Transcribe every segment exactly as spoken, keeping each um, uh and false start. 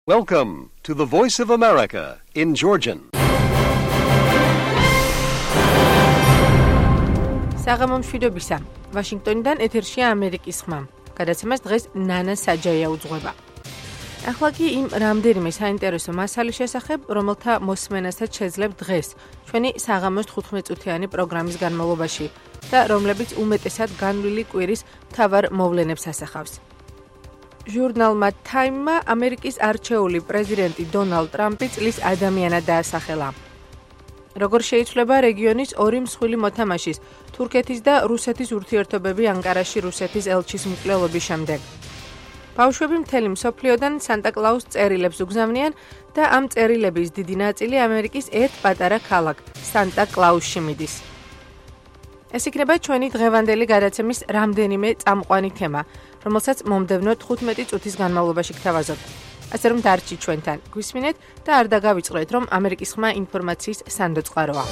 Welcome to the Voice of America in Georgian. საღამომშვიდობისა. ვაშინგტონიდან ეთერშია ამერიკის ხმა. გადაცემას დღეს ნანა საჯაია უძღვება. ახლა კი იმ რამდენიმე საინტერესო მასალის შესახებ, რომელთა მოსმენასაც შეძლებთ დღეს ჩვენი საღამოს თხუთმეტ წუთიანი პროგრამის განმავლობაში და რომლებიც უმეტესად განვლილი კვირის მთავარ მოვლენებს ასახავს. ჟურნალმა Time-მა ამერიკის არჩეული პრეზიდენტი დონალდ ტრამპი წლის ადამიანად დაასახელა. როგორ შეიცვლება რეგიონის ორი მსხვილი მოთამაშის, თურქეთის და რუსეთის ურთიერთობები ანკარაში რუსეთის ელჩის მკვლელობის შემდეგ. ბავშვები მთელი მსოფლიოდან სანტა-კლაუს წერილებს უგზავნიან და ამ წერილების დიდი ნაწილი ამერიკის ერთ პატარა ქალაქ სანტა-კლაუსში მიდის. ეს იქნება ჩვენი დღევანდელი გადაცემის რამდენიმე წამყვანი თემა, რომელსაც მომდევნო თხუთმეტი წუთის განმავლობაში გთავაზობთ. ასე რომ დარჩით ჩვენთან, გვისმინეთ და არ დაგავიწყდეთ, რომ ამერიკის ხმა ინფორმაციის სანდოწყაროა.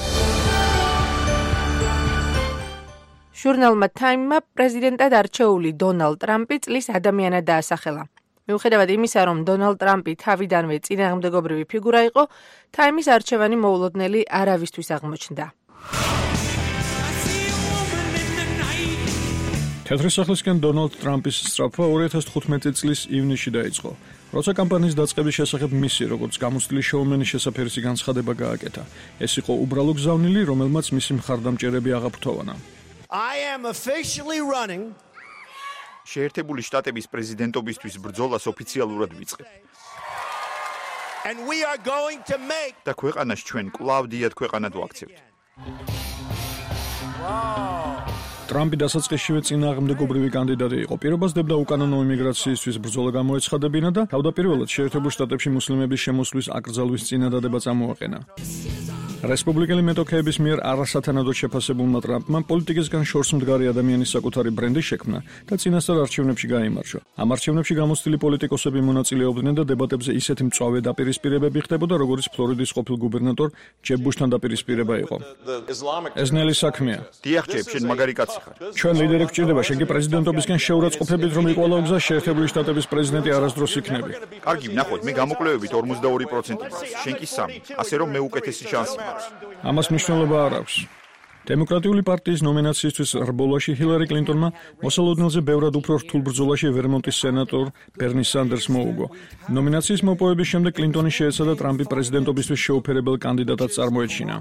ჟურნალმა Time-მა პრეზიდენტად არჩეული დონალდ ტრამპი წლის ადამიანად დაასახელა. მიუხედავად იმისა, რომ დონალდ ტრამპი თავიდანვე წინააღმდეგობრივი ფიგურა იყო, Time-ის არჩევანი მოულოდნელი არავისთვის აღმოჩნდა. თეთრი სახლისკენ დონალდ ტრამპის სწრაფვა ორი ათას თხუთმეტი წლის ივნისში დაიწყო. როცა კამპანიის დაწყების შესახებ მისი, როგორც გამოცდილი შოუმენის შესაფერისი განცხადება გააკეთა. ეს იყო უბრალო გზავნილი, რომელმაც მისი მხარდამჭერები აღაფრთოვანა. I am officially running. შეერთებული შტატების პრეზიდენტობისთვის ბრძოლას ოფიციალურად ვიწყებ. And we are going to make და ქვეყანას ჩვენ კვლავ დიად ქვეყანად ვაქცევთ. ტრამპი დასაწყისშივე წინააღმდეგობრივი კანდიდატი იყო. პირობას დებდა უკანონო იმიგრაციისთვის ბრძოლა გამოეცხადებინა და თავდაპირველად შეერთებულ შტატებში მუსლიმების შემოსვლის აკრძალვის წინადადება წამოაყენა. რესპუბლიკელი მეტოქეების მიერ არასათანადოდ შეფასებულმა ტრამპმა პოლიტიკისგან შორს მდგარი ადამიანის საკუთარი ბრენდი შექმნა და წინასწარ არჩევნებში გაიმარჯვა. ამ არჩევნებში გამოცდილი პოლიტიკოსები მონაწილეობდნენ და დებატებზე ისეთი მწვავე დაპირისპირებები ხდებოდა, როგორც ფლორიდის ყოფილ გუბერნატორ ჯებ ბუშთან დაპირისპირება იყო. ეს ნელი საქმეა. დიახ, ჯებ, შენ მაგარი კაცი ხარ. ჩვენ ლიდერი გვჭირდება, შენ კი პრეზიდენტობისკენ შეურაცხყოფებით, რომ იყვალო გზა შეერთებული შტატების პრეზიდენტი არასდროს იქნები. კარგი, ვნახოთ, მე გამოკვლევებით ორმოცდაორი პროცენტი მაქვს, შენ კი სამი, ასე რომ მე უკეთესი შანსი მაქვს. ამას მნიშვნელობა არ აქვს. დემოკრატიული პარტიის ნომინაციისთვის რბოლაში ჰილარი კლინტონმა მოსალოდნელზე ბევრად უფრო რთულ ბრძოლაში ვერმონტის სენატორ ბერნი სანდერსს მოუგო. ნომინაციის მოპოვების შემდეგ კლინტონი შეეცადა ტრამპი პრეზიდენტობისთვის შეუფერებელ კანდიდატად წარმოეჩინა.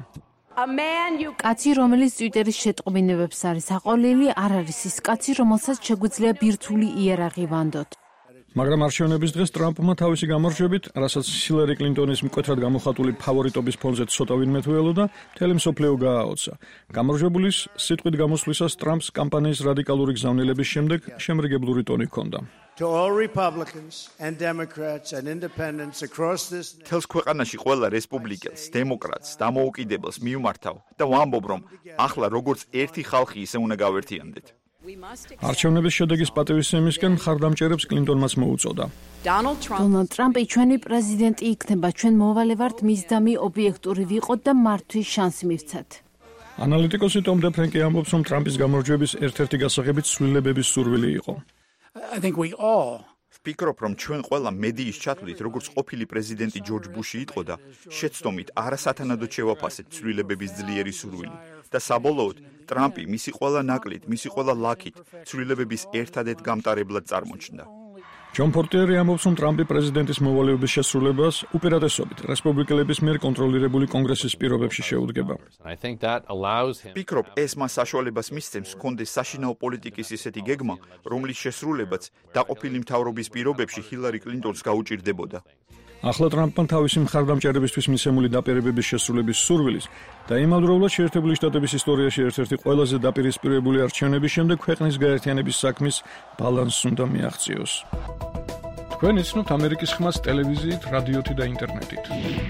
კაცი, რომელიც ტვიტერის შეტყობინებებს არის აყოლილი, არ არის ის კაცი, რომელსაც შეგვიძლია ბირთვული იარაღი ვანდოთ. მაგრამ არჩევნების დღეს ტრამპმა თავისი გამარჯვებით, რასაც ჰილარი კლინტონის მკვეთრად გამოხატული ფავორიტობის ფონზე ცოტა ვინმე თუ ელოდა, მთელი მსოფლიო გააოცა. გამარჯვებულის სიტყვით გამოსვლისას ტრამპს კამპანიის რადიკალური გზავნილების შემდეგ შემრიგებლური ტონი ჰქონდა. To all Republicans and Democrats and independents across this თელს ქვეყანაში ყველა რესპუბლიკელს, დემოკრატს, დამოუკიდებელს მიუმართავ და ვამბობ, რომ ახლა როგორც ერთი ხალხი ისე უნდა გავერთიანდეთ. არჩევნების შედეგის პატივისცემისკენ მხარდამჭერებს კლინტონმაც მოუწოდა. დონალდ ტრამპი ჩვენი პრეზიდენტი იქნება, ჩვენ მოვალე ვართ მის დამი ობიექტური ვიყოთ და მართვის შანსი მივცათ. ანალიტიკოსი ტომ დეფრენკი ამბობს, რომ ტრამპის გამარჯვების ერთ-ერთი გასაღებიც ცვლილებების სურვილი იყო. I think we all ვფიქრობ, რომ ჩვენ ყველა მედიის ჩათვლით, როგორც ყოფილი პრეზიდენტი ჯორჯ ბუში იტყოდა, შეცდომით არასათანადოდ შევაფასეთ ცვლილებების ძლიერი სურვილი და საბოლოოდ ტრამპი მისი ყველა ნაკლით, მისი ყველა ლაქით ცვლილებების ერთადერთ გამტარებლად წარმოჩნდა. ჯონ პორტერი ამბობს, რომ ტრამპი პრეზიდენტის მოვალეობის შესრულებას უპირატესობით რესპუბლიკელების მიერ კონტროლირებული კონგრესის პირობებში შეუდგება. ვფიქრობ, ეს მას საშუალებას მისცემს ჰქონდეს საშინაო პოლიტიკის ისეთი გეგმა, რომლის შესრულებაც დაყოფილი მთავრობის პირობებში ჰილარი კლინტონს გაუჭირდებოდა. ახლა ტრამპმა თავისი მხარდამჭერებისთვის მისცემული დაპირებების შესრულების სურვილის და იმავდროულად შეერთებული შტატების ისტორიაში ერთ-ერთი ყველაზე დაპირისპირებული არჩევნების შემდეგ ქვეყნის გაერთიანების საქმის ბალანსს უნდა მიაღწიოს. თქვენ იცნობთ ამერიკის ხმას ტელევიზიით, რადიოთი და ინტერნეტით.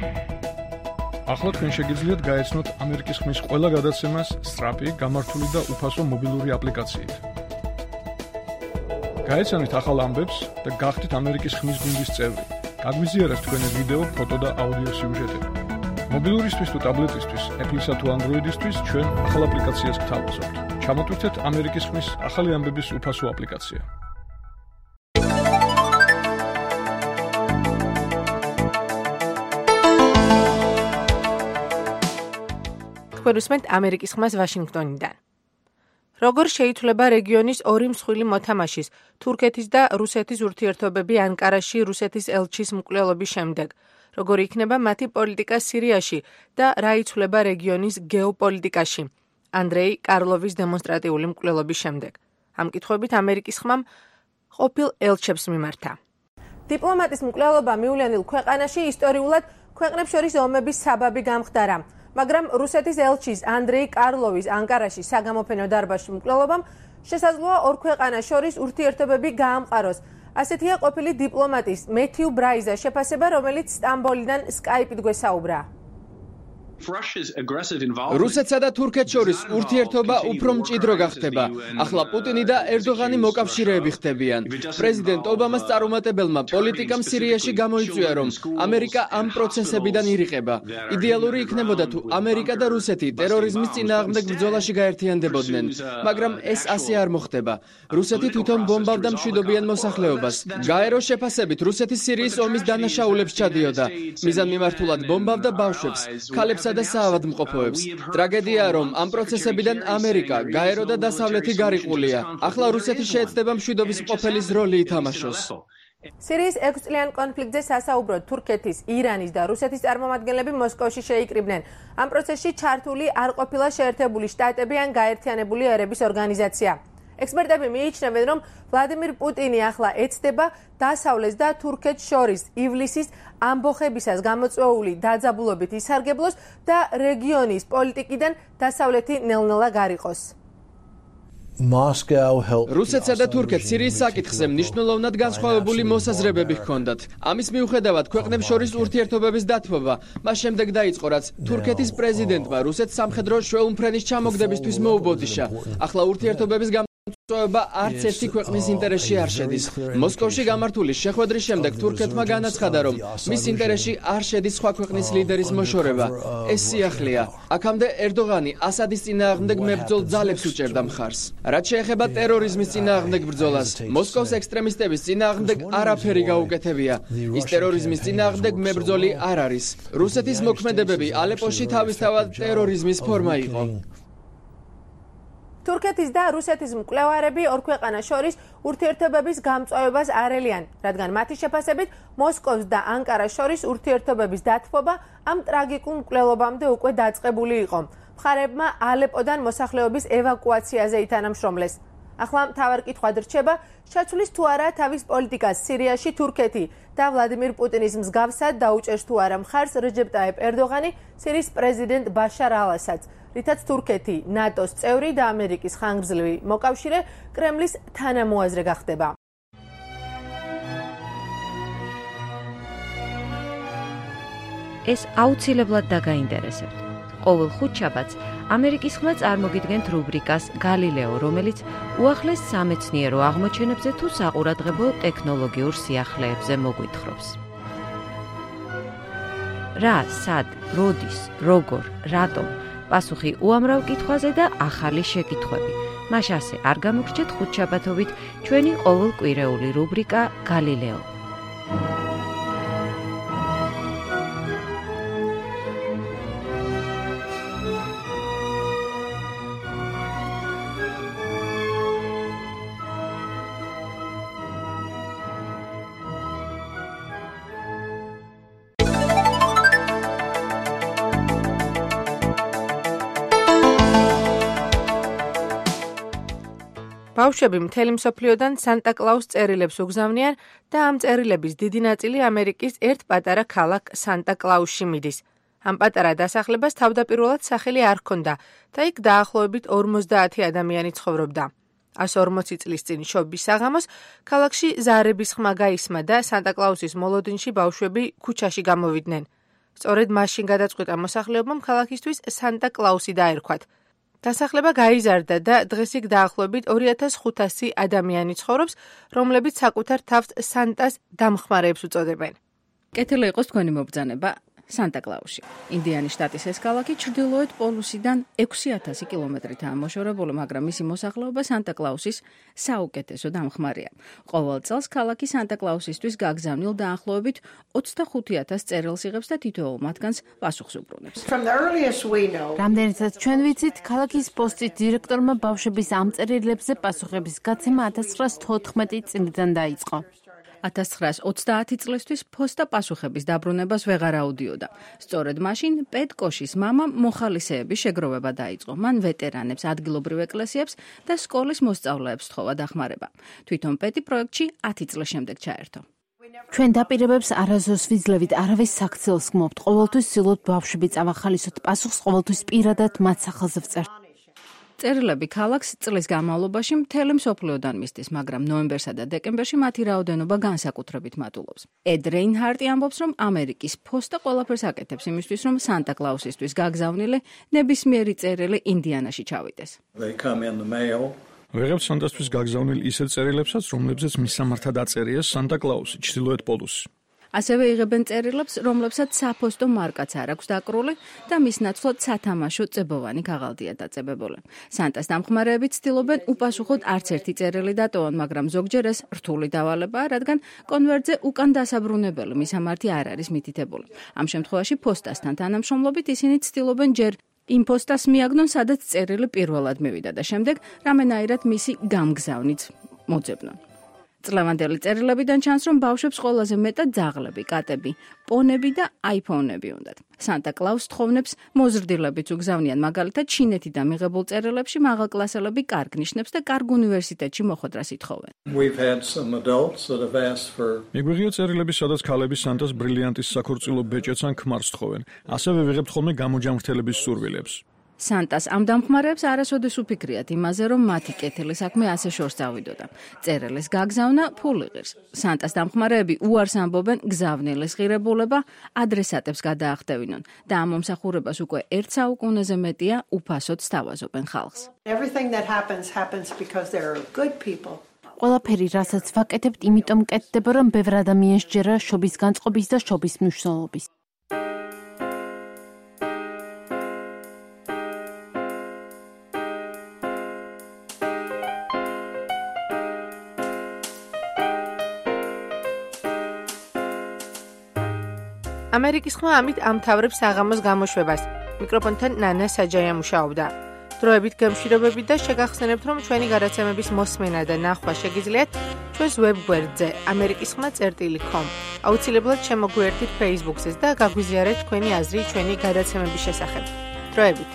ახლა თქვენ შეგიძლიათ გაეცნოთ ამერიკის ხმის ყველა გადაცემას სწრაფი, გამართული და უფასო მობილური აპლიკაციით. გაეცანით ახალ ამბებს და გახდით ამერიკის ხმის გუნდის წევრი. გაგვიზიარეთ თქვენი ვიდეო, ფოტო და აუდიო სიუჟეტები. მობილურისთვის თუ ტაბლეტისთვის, Apple-ისა თუ Android-ისთვის ჩვენ ახალ აპლიკაციას გთავაზობთ. ჩამოტვირთეთ ამერიკის ხმის ახალი ამბების უფასო აპლიკაცია. თქვენ უსმენთ ამერიკის ხმას ვაშინგტონიდან. როგორ შეიცვლება რეგიონის ორი მსხვილი მოთამაშის, თურქეთის და რუსეთის ურთიერთობები ანკარაში რუსეთის ელჩის მკვლელობის შემდეგ? როგორი იქნება მათი პოლიტიკა სირიაში და რა იცვლება რეგიონის გეოპოლიტიკაში? ანდრეი კარლოვის დემონსტრატიული მკვლელობის შემდეგ. ამ კითხვებით ამერიკის ხმამ ყოფილ ელჩებს მიმართა. დიპლომატის მკვლელობა მიულენილ ქვეყანაში ისტორიულად ქვეყნებს შორის ომების საბაბი გამხდარა. მაგრამ რუსეთის ელჩის ანდრეი კარლოვის ანკარაში საგამოფენო დარბაზში მკვლელობამ შესაძლოა ორ ქვეყანას შორის ურთიერთობები გაამყაროს. ასეთია ყოფილი დიპლომატის მეთიუ ბრაიზას შეფასება, რომელიც სტამბოლიდან სკაიპით გვესაუბრა. რუსეთსა და თურქეთს შორის ურთიერთობა უფრო მჭიდრო გახდება. ახლა პუტინი და ერდოღანი მოკავშირეები ხდებიან. პრეზიდენტ ობამას წარუმატებელმა პოლიტიკამ სირიაში გამოიწვია, რომ ამერიკა ამ პროცესებიდან ირიყება. იდეალური იქნებოდა თუ ამერიკა და რუსეთი ტერორიზმის წინააღმდეგ ბრძოლაში გაერთიანდებოდნენ, მაგრამ ეს ასე არ მოხდება. რუსეთი თვითონ ბომბავდა მშვიდობიან მოსახლეობას. გაეროს შეფასებით რუსეთი სირიის ომის დანაშაულებს ჩადიოდა. მიზანმიმართულად ბომბავდა ბავშვებს, ქალებსა და საავადმყოფოებს. ტრაგედიაა, რომ ამ პროცესებიდან ამერიკა, გაერო და დასავლეთი გარიყულია. ახლა რუსეთი შეეცდება მშვიდობის მყოფელის როლი ითამაშოს. სირიის ექვსწლიან კონფლიქტზე სასაუბროდ თურქეთის, ირანის და რუსეთის წარმომადგენლები მოსკოვში შეიკრიბნენ. ამ პროცესში ჩართული არ ყოფილა შეერთებული შტატები ან გაერთიანებული ერების ორგანიზაცია. ექსპერტები მიიჩნევენ, რომ ვლადიმირ პუტინი ახლა ეცდება დასავლეთს და თურქეთს შორის ივლისის ამბოხებისას გამოწვეული დაძაბულობით ისარგებლოს და რეგიონის პოლიტიკიდან დასავლეთი ნელ-ნელა გარიყოს. რუსეთსა და თურქეთს სირიის საკითხზე მნიშვნელოვნად განსხვავებული მოსაზრებები ჰქონდათ. ამის მიუხედავად ქვეყნებს შორის ურთიერთობების დათბობა მას შემდეგ დაიწყო, რაც თურქეთის პრეზიდენტმა რუსეთს სამხედრო შვეულმფრენის ჩამოგდებისთვის მოუბოდიშა. ახლა ურთიერთობების წოება არც ერთი ქვეყნის ინტერესში არ შედის. მოსკოვში გამართული შეხვედრის შემდეგ თურქეთმა განაცხადა, რომ მის ინტერესში არ შედის სხვა ქვეყნის ლიდერის მოშორება. ეს სიახლეა. აქამდე ერდოღანი ასადის წინააღმდეგ მებრძოლ ძალებს უჭერდა მხარს. რაც შეეხება ტერორიზმის წინააღმდეგ ბრძოლას, მოსკოვის ექსტრემისტების წინააღმდეგ არაფერი გაუკეთებია. ის ტერორიზმის წინააღმდეგ მებრძოლი არ არის. რუსეთის მოქმედებები ალეპოში თავისთავად ტერორიზმის ფორმა იყო. თურქეთის და რუსეთის მკვლევარები ორ ქვეყანას შორის ურთიერთობების გამწვავებას არელიან, რადგან მათი შეფასებით მოსკოვს და ანკარას შორის ურთიერთობების დათბობა ამ ტრაგიკულ მკვლელობამდე უკვე დაწყებული იყო. მხარეებმა ალეპოდან მოსახლეობის ევაკუაციაზე ითანამშრომლეს. ახლა მთავარ კითხვად რჩება, შეცვლის თუ არა თავის პოლიტიკას სირიაში თურქეთი და ვლადიმირ პუტინის მსგავსად დაუჭერს თუ არა მხარს რეჯეპ ტაიპ ერდოღანი სირიის პრეზიდენტ ბაშარ ალ-ასადს, რითაც თურქეთი ნატოს წევრი და ამერიკის ხანგრძლივი მოკავშირე კრემლის თანამოაზრე გახდება. ეს აუცილებლად დაგაინტერესებთ. ყოველ ხუთშაბათს ამერიკის ხმა წარმოგიდგენთ რუბრიკას გალილეო, რომელიც უახლეს სამეცნიერო აღმოჩენებზე თუ საყურადღებო ტექნოლოგიურ სიახლეებზე მოგვითხრობს. რა, სად, როდის, როგორ, რატომ? პასუხი უამრავ კითხვაზე და ახალი შეკითხვები. მას ასე არ გამოგრჩეთ ხუთშაბათობით ჩვენი ყოველკვირეული რუბრიკა გალილეო. ბავშვები მთელი მსოფლიოდან სანტა-კლაუს წერილებს უგზავნიან და ამ წერილების დიდი ნაწილი ამერიკის ერთ პატარა ქალაქ სანტა-კლაუსში მიდის. ამ პატარა დასახლებას თავდაპირველად სახელი არ ჰქონდა და იქ დაახლოებით ორმოცდაათი ადამიანი ცხოვრობდა. ას ორმოცი წლის წინ შობის საღამოს ქალაქში ზარების ხმა გაისმა და სანტა-კლაუსის მოლოდინში ბავშვები ქუჩაში გამოვიდნენ. სწორედ მაშინ გადაწყვიტა მოსახლეობამ ქალაქისთვის სანტა-კლაუსი დაერქვათ. დასახლება გაიზარდა და დღეს იქ დაახლოებით ორი ათას ხუთასი ადამიანი ცხოვრობს, რომლებიც საკუთარ თავს სანტას დამხმარეებს უწოდებენ. კეთილი იყოს თქვენი მობრძანება. სანტა-კლაუსი. ინდიანის შტატის ეს ქალაქი ჩრდილოეთ პოლუსიდან ექვსი ათასი კილომეტრითაა მოშორებული, მაგრამ მისი მოსახლეობა სანტა-კლაუსის საუკეთესო დამხმარეა. ყოველ წელს ქალაქი სანტა-კლაუსისთვის გაგზავნილ დაახლოებით ოცდახუთი ათასი წერილს იღებს და თითოეულ მათგანს პასუხს უბრუნებს. რამდენიცაც ჩვენ ვიცით, ქალაქის პოსტის დირექტორმა ბავშვების ამ წერილებზე პასუხების გაცემა ათას ცხრაას თოთხმეტი წლიდან დაიწყო. ათას ცხრაას ოცდაათი წლისთვის ფოსტა პასუხების დაბრუნებას ვეღარ აუდიოდა. სწორედ მაშინ პეტ კოშის მამამ მოხალისეების შეგროვება დაიწყო. მან ვეტერანებს, ადგილობრივ ეკლესიებს და სკოლის მოსწავლეებს სთხოვა დახმარება. თვითონ პეტი პროექტში ათი წლის შემდეგ ჩაერთო. ჩვენ დაპირებებს არასდროს ვიძლევით, არავის საქციელს გმობთ. ყოველთვის ვცდილობთ ბავშვები წავახალისოთ, პასუხს ყოველთვის პირადად მათ სახელზე ვწერთ. წერილები ქალაქს წლის განმავლობაში მთელი მსოფლიოდან მისდის, მაგრამ ნოემბერსა და დეკემბერში მათი რაოდენობა განსაკუთრებით მატულობს. ედ რეინჰარტი ამბობს, რომ ამერიკის ფოსტა ყველაფერს აკეთებს იმისთვის, რომ სანტა-კლაუსისთვის გაგზავნილი ნებისმიერი წერილი ინდიანაში ჩავიდეს. ვიღებთ სანტასთვის გაგზავნილ ისეთ წერილებსაც, რომლებზეც მისამართად აწერიეს სანტა-კლაუსი, ჩრდილოეთ პოლუსი. ასევე იღებენ წერილებს, რომლებსაც საფოსტო მარკაც არ აქვს დაკრული და მის ნაცვლად სათამაშო წებოვანი ქაღალდია დაწებებული. სანტას დამხმარეები ცდილობენ უპასუხოდ არც ერთი წერილი დატოვონ, მაგრამ ზოგჯერ ეს რთული დავალებაა, რადგან კონვერტზე უკან დასაბრუნებელი მისამართი არ არის მითითებული. ამ შემთხვევაში ფოსტასთან თანამშრომლობით ისინი ცდილობენ ჯერ იმ ფოსტას მიაგნონ, სადაც წერილი პირველად მივიდა და შემდეგ რამენაირად მისი გამგზავნით მოძებნონ. წლევანდელი წერილებიდან ჩანს, რომ ბავშვებს ყველაზე მეტად ძაღლები, კატები, პონები და აიფონები უნდათ. სანტა-კლაუს თხოვნებს მოზრდილებიც უგზავნიან, მაგალითად ჩინეთიდან მიღებულ წერილებში მაღალკლასელები კარგ ნიშნებს და კარგ უნივერსიტეტში მოხვედრას ითხოვენ. მიგვიღია წერილები, სადაც ქალები სანტას ბრილიანტის საქორწილო ბეჭედს ან ქმარს თხოვენ. ასევე ვიღებთ ხოლმე გამოჯამრთელების სურვილებს. სანტას ამ დამხმარეებს არასოდეს უფიქრიათ იმაზე, რომ მათი კეთილი საქმე ასე შორს წავიდოდა. წერილის გაგზავნა ფული ღირს. სანტას დამხმარეები უარს ამბობენ გზავნილის ღირებულება ადრესატებს გადაახდევინონ და ამ მომსახურებას უკვე ერთ საუკუნეზე მეტია უფასოდ სთავაზობენ ხალხს. ყველაფერი, რასაც ვაკეთებთ, იმიტომ კეთდება, რომ ბევრ ადამიანს ჯერა შობის განწყობის და შობის მნიშვნელობის. ამერიკის ხმა ამით ამთავრებს საღამოს გამოშვებას. მიკროფონთან ნანა საჯაია მუშაობდა. დროებით გემშვიდობებით და შეგახსენებთ, რომ ჩვენი გადაცემების მოსმენა და ნახვა შეგიძლიათ ჩვენს ვებგვერდზე ამერიკის ხმა წერტილი კომ. აუცილებლად შემოგვიერთდით Facebook-ზე და გაგვიზიარეთ თქვენი აზრი ჩვენი გადაცემების შესახებ. დროებით.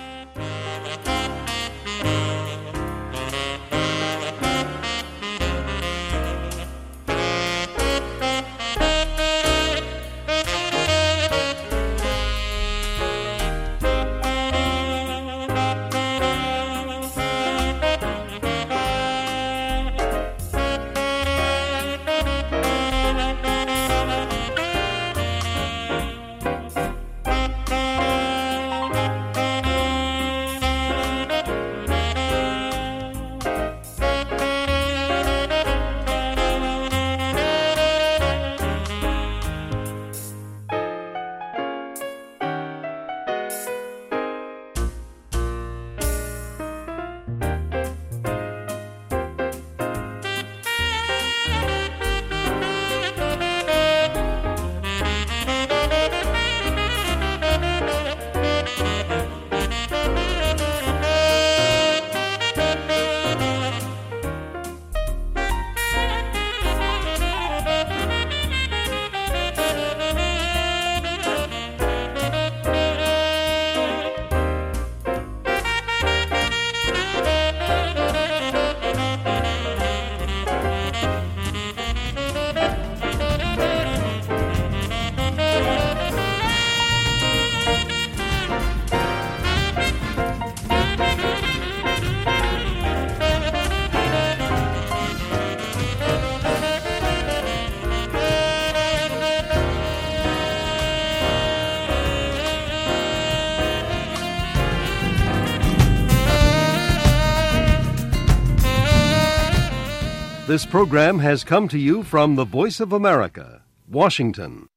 This program has come to you from the Voice of America, Washington.